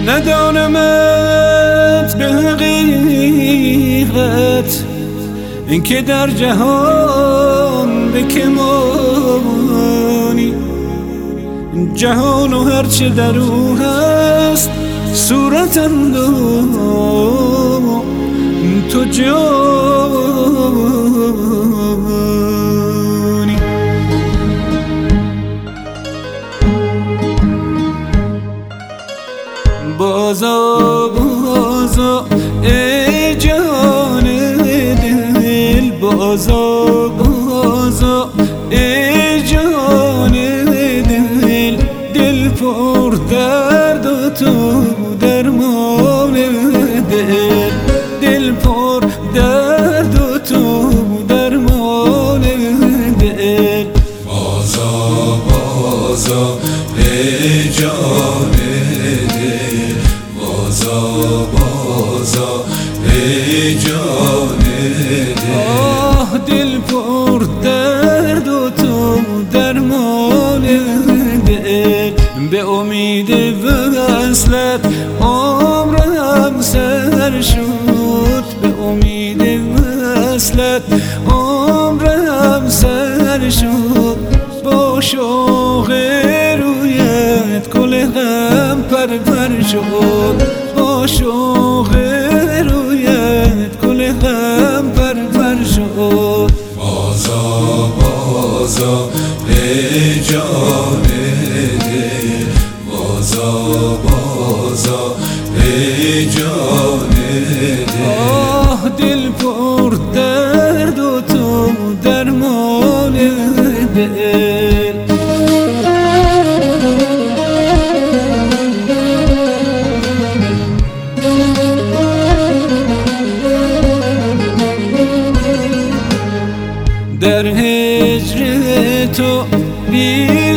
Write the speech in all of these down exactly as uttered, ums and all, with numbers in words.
ندانمت به حقیقت اینکه در جهان به که مانی، جهان و هرچه در او هست صورت اندام تو جانی. بازا بازا ای جان دل، بازا بازا ای جان دل، دل پر درد و تو درمان دل، دل پر درد و تو درمان دل. بازا بازا ای جان دل، بازا بازا ای جان دل. آه دل پر درد و تو درمان دل، به امید وصلت عمرم سر شد، به امید وصلت عمرم سر شد. با شوق رویت گل غم پر پر شد، با شوق رویت گل غم پر پر شد. بازا بازا ای جان دل، بازا بازا ای جان دل. آه دل پر درد و تو درمان دل. در هجر تو بی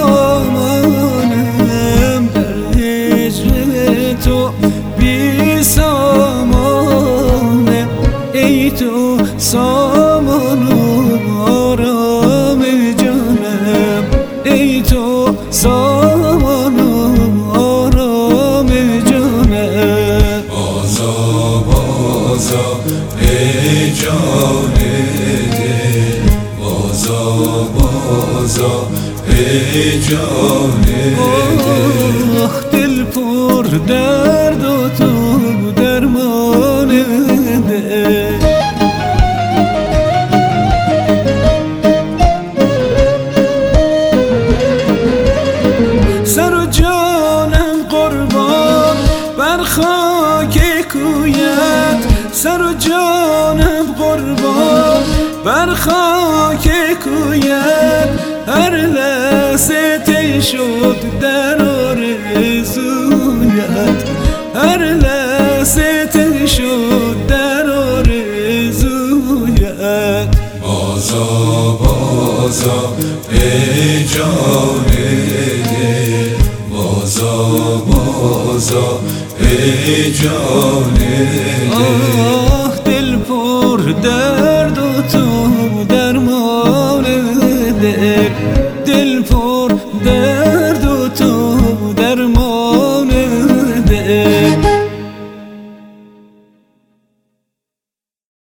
سامانم، در هجر تو بی سامانم، ای تو سامان و آرام جانم، ای تو سامان و آرام جانم. بازا بازا ای جان دل، بازا بازا ای جان دل. آه دل پر درد و تو درمان دل. سر و جانم قربان بر خاک کویت، سر و جانم قربان بر خاک کویت. هر لحظه تی شد در آرزویت، هر لحظه تی شد در آرزویت. بازا بازا ای جان دل، بازا بازا ای جان دل. آه دل پر درد